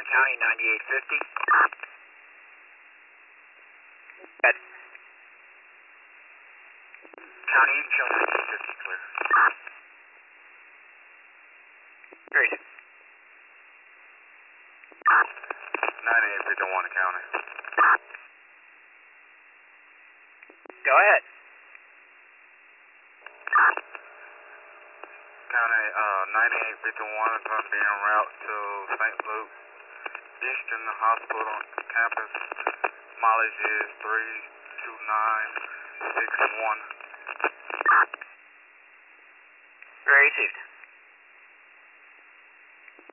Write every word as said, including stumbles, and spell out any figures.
County, ninety-eight fifty. Got County, you can show ninety-eight fifty clear. Great. ninety-eight fifty-one County. Go ahead. County, uh, ninety-eight fifty-one is going to be en route to Saint Luke Eastern Hospital campus. Mileage is three two nine six one. Very received.